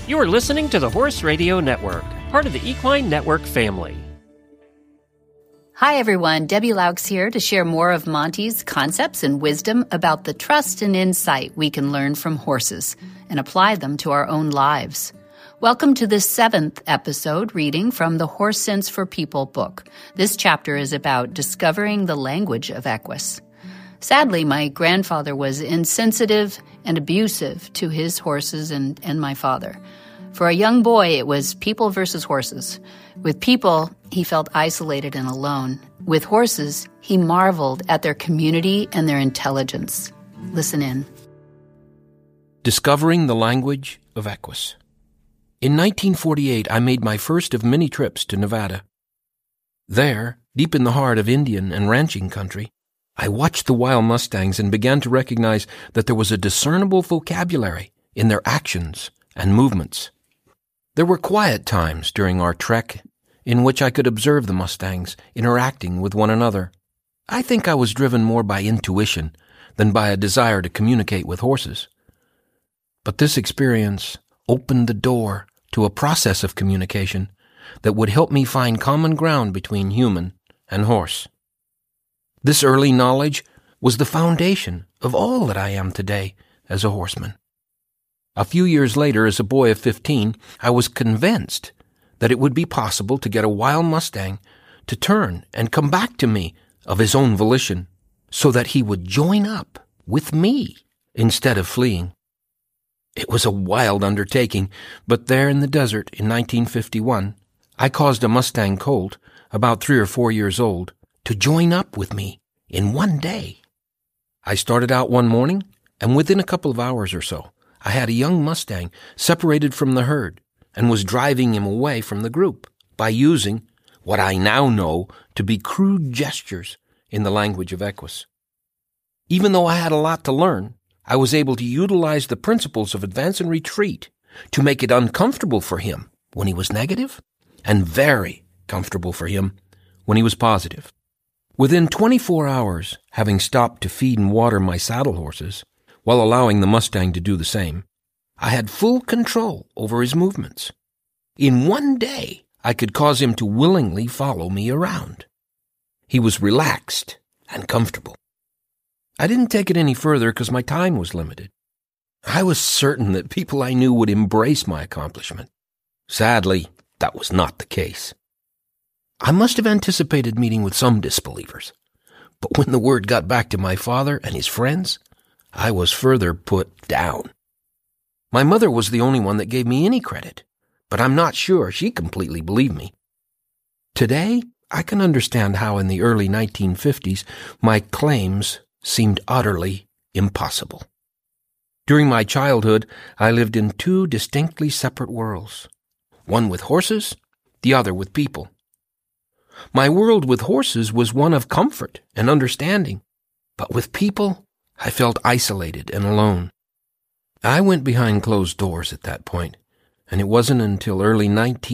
You are listening to the Horse Radio Network, part of the Equine Network family. Hi, everyone. Debbie Laux here to share more of Monty's concepts and wisdom about the trust and insight we can learn from horses and apply them to our own lives. Welcome to the 7th episode reading from the Horse Sense for People book. This chapter is about discovering the language of Equus. Sadly, my grandfather was insensitive and abusive to his horses and my father. For a young boy, it was people versus horses. With people, he felt isolated and alone. With horses, he marveled at their community and their intelligence. Listen in. Discovering the language of Equus. In 1948, I made my first of many trips to Nevada. There, deep in the heart of Indian and ranching country, I watched the wild mustangs and began to recognize that there was a discernible vocabulary in their actions and movements. There were quiet times during our trek in which I could observe the mustangs interacting with one another. I think I was driven more by intuition than by a desire to communicate with horses. But this experience opened the door to a process of communication that would help me find common ground between human and horse. This early knowledge was the foundation of all that I am today as a horseman. A few years later, as a boy of 15, I was convinced that it would be possible to get a wild mustang to turn and come back to me of his own volition, so that he would join up with me instead of fleeing. It was a wild undertaking, but there in the desert in 1951, I caused a mustang colt, about 3 or 4 years old, to join up with me in one day. I started out one morning, and within a couple of hours or so, I had a young mustang separated from the herd and was driving him away from the group by using what I now know to be crude gestures in the language of Equus. Even though I had a lot to learn, I was able to utilize the principles of advance and retreat to make it uncomfortable for him when he was negative and very comfortable for him when he was positive. Within 24 hours, having stopped to feed and water my saddle horses, while allowing the mustang to do the same, I had full control over his movements. In one day, I could cause him to willingly follow me around. He was relaxed and comfortable. I didn't take it any further because my time was limited. I was certain that people I knew would embrace my accomplishment. Sadly, that was not the case. I must have anticipated meeting with some disbelievers, but when the word got back to my father and his friends, I was further put down. My mother was the only one that gave me any credit, but I'm not sure she completely believed me. Today, I can understand how in the early 1950s my claims seemed utterly impossible. During my childhood, I lived in 2 distinctly separate worlds, one with horses, the other with people. My world with horses was one of comfort and understanding, but with people, I felt isolated and alone. I went behind closed doors at that point, and it wasn't until early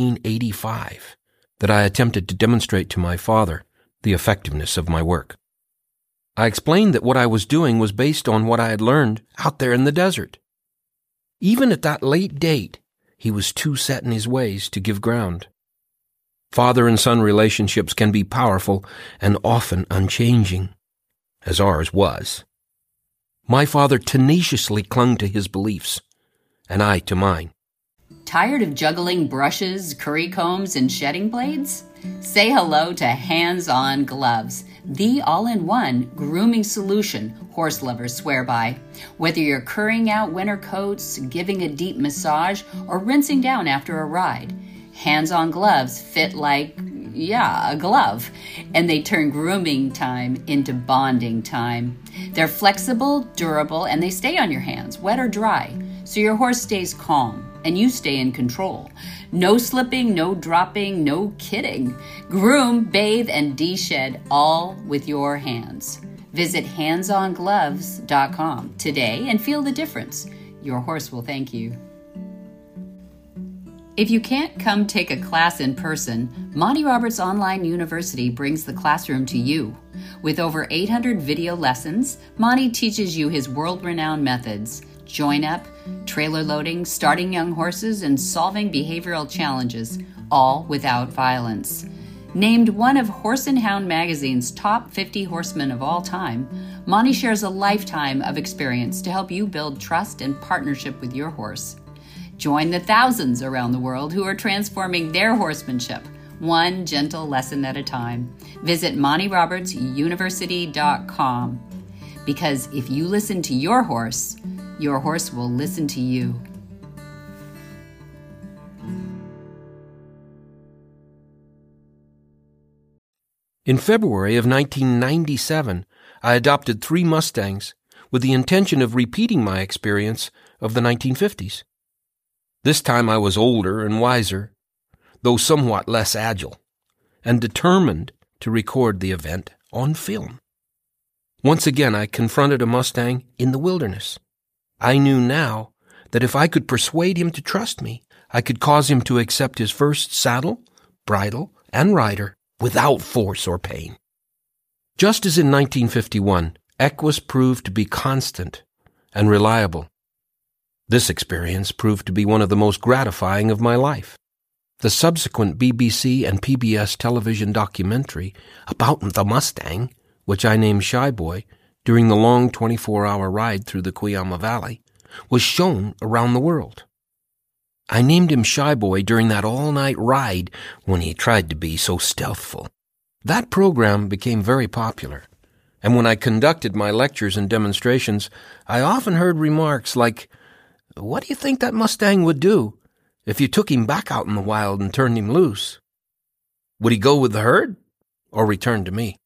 1985 that I attempted to demonstrate to my father the effectiveness of my work. I explained that what I was doing was based on what I had learned out there in the desert. Even at that late date, he was too set in his ways to give ground. Father and son relationships can be powerful and often unchanging, as ours was. My father tenaciously clung to his beliefs, and I to mine. Tired of juggling brushes, curry combs, and shedding blades? Say hello to Hands-On Gloves, the all-in-one grooming solution horse lovers swear by. Whether you're currying out winter coats, giving a deep massage, or rinsing down after a ride, Hands-On Gloves fit like, a glove, and they turn grooming time into bonding time. They're flexible, durable, and they stay on your hands, wet or dry, so your horse stays calm and you stay in control. No slipping, no dropping, no kidding. Groom, bathe, and de-shed all with your hands. Visit handsongloves.com today and feel the difference. Your horse will thank you. If you can't come take a class in person, Monty Roberts Online University brings the classroom to you. With over 800 video lessons, Monty teaches you his world-renowned methods, join up, trailer loading, starting young horses, and solving behavioral challenges, all without violence. Named one of Horse and Hound magazine's top 50 horsemen of all time, Monty shares a lifetime of experience to help you build trust and partnership with your horse. Join the thousands around the world who are transforming their horsemanship, one gentle lesson at a time. Visit MontyRobertsUniversity.com. Because if you listen to your horse will listen to you. In February of 1997, I adopted 3 Mustangs with the intention of repeating my experience of the 1950s. This time I was older and wiser, though somewhat less agile, and determined to record the event on film. Once again, I confronted a Mustang in the wilderness. I knew now that if I could persuade him to trust me, I could cause him to accept his first saddle, bridle, and rider without force or pain. Just as in 1951, Equus proved to be constant and reliable. This experience proved to be one of the most gratifying of my life. The subsequent BBC and PBS television documentary about the Mustang, which I named Shy Boy, during the long 24-hour ride through the Cuyama Valley, was shown around the world. I named him Shy Boy during that all-night ride when he tried to be so stealthful. That program became very popular, and when I conducted my lectures and demonstrations, I often heard remarks like, "What do you think that Mustang would do if you took him back out in the wild and turned him loose? Would he go with the herd or return to me?"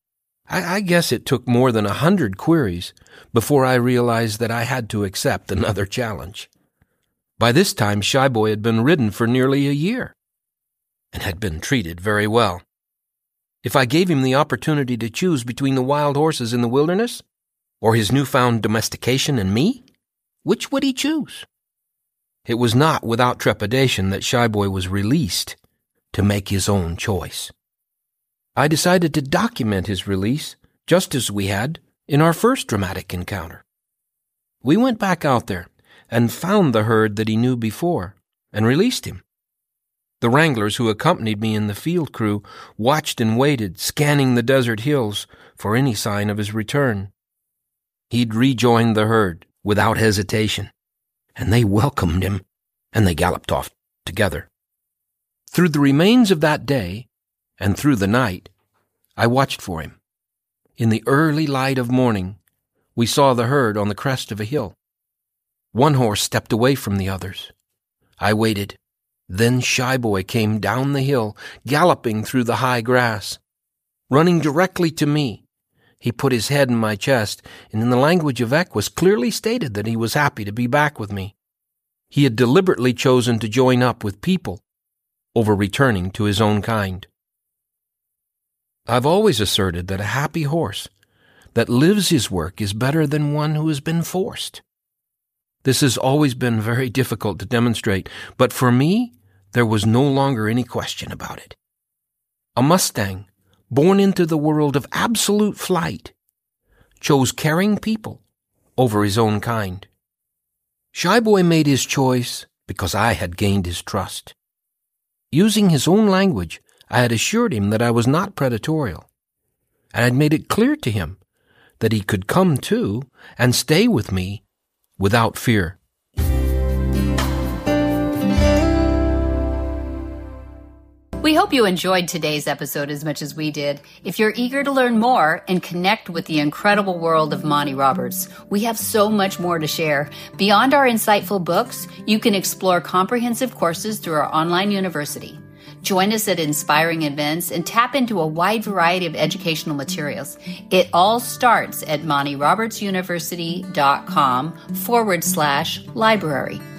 I guess it took more than 100 queries before I realized that I had to accept another challenge. By this time, Shy Boy had been ridden for nearly a year and had been treated very well. If I gave him the opportunity to choose between the wild horses in the wilderness or his newfound domestication and me, which would he choose? It was not without trepidation that Shy Boy was released to make his own choice. I decided to document his release just as we had in our first dramatic encounter. We went back out there and found the herd that he knew before, and released him. The wranglers who accompanied me in the field crew watched and waited, scanning the desert hills for any sign of his return. He'd rejoined the herd without hesitation, and they welcomed him, and they galloped off together. Through the remains of that day, and through the night, I watched for him. In the early light of morning, we saw the herd on the crest of a hill. One horse stepped away from the others. I waited. Then Shy Boy came down the hill, galloping through the high grass. Running directly to me, he put his head in my chest, and in the language of Equus clearly stated that he was happy to be back with me. He had deliberately chosen to join up with people over returning to his own kind. I've always asserted that a happy horse that lives his work is better than one who has been forced. This has always been very difficult to demonstrate, but for me, there was no longer any question about it. A Mustang, born into the world of absolute flight, chose caring people over his own kind. Shy Boy made his choice because I had gained his trust. Using his own language, I had assured him that I was not predatorial, and had made it clear to him that he could come to and stay with me without fear. We hope you enjoyed today's episode as much as we did. If you're eager to learn more and connect with the incredible world of Monty Roberts, we have so much more to share. Beyond our insightful books, you can explore comprehensive courses through our online university. Join us at inspiring events and tap into a wide variety of educational materials. It all starts at MontyRobertsUniversity.com/library.